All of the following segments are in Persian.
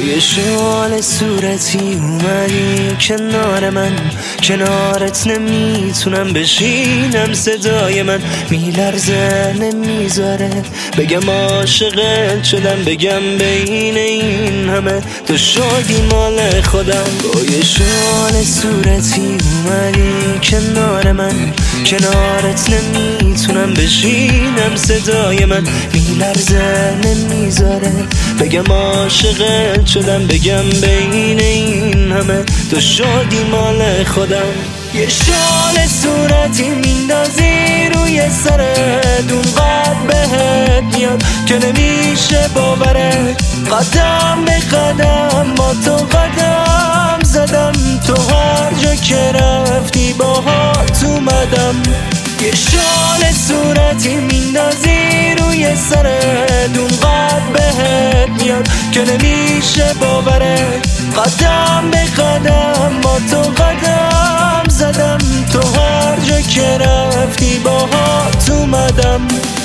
یه شال صورتی اومدی کنار من، کنارت نمیتونم بشینم، صدای من میلرزه نمیذاره بگم عاشقت شدم، بگم بین این همه تو شدی مال خودم. با یه شال صورتی اومدی کنار من، کنارت نمیتونم بشینم، صدای من میلرزه نمیذاره بگم عاشقت شدم، بگم بین این همه تو شدی مال خودم. یه شال صورتی میندازی روی سرت، اونقدر بهت میاد که نمیشه باورت، قدم به قدم با تو قدم زدم، تو هر جا که رفتی باهات اومدم. یه شال صورتی میندازی روی سرت، اونقدر بهت میاد که نمیشه باورت، قدم به قدم با تو قدم زدم، تو هر جا که رفتی باهات اومدم.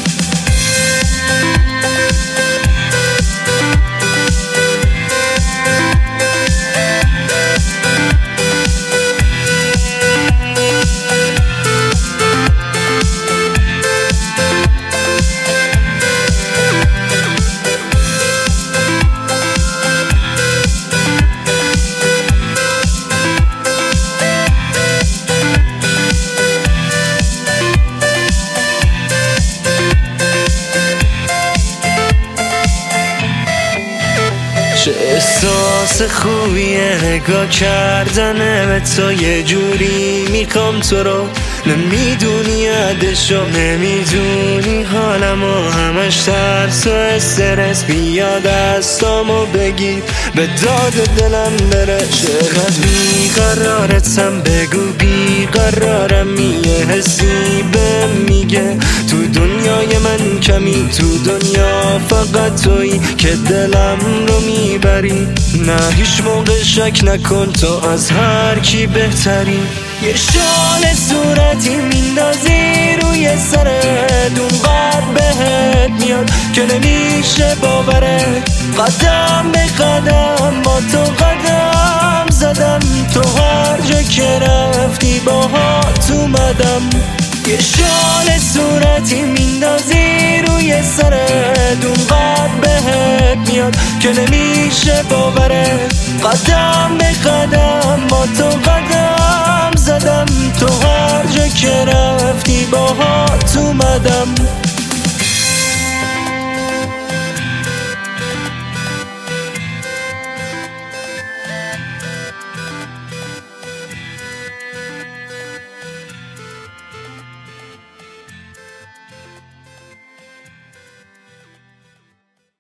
چه احساس خوبیه نگاه کردنه به تو، یه جوری میخوام تو رو، نمیدونی عدشو، نمیدونی حالمو، همش ترس و استرس، بیا دستامو بگیر به داد دلم بره. چقدر بیقرارتم بگو بیقرارم، یه حسی بهم میگه تو دنیای من کمی، تو دنیا فقط تویی که دلم رو میبری، نه هیچ موقع شک نکن تو از هر کی بهتری. یه شال صورتی میندازی روی سرت، اونقدر بهت میاد که نمیشه باورت، قدم به قدم با تو قدم زدم، تو هر جا که رفتی باهات اومدم. یه شال صورتی میندازی روی سرت، اونقدر بهت میاد که نمیشه باورت، قدم به قدم با تو قدم زدم، تو هر جا که رفتی باهات اومدم.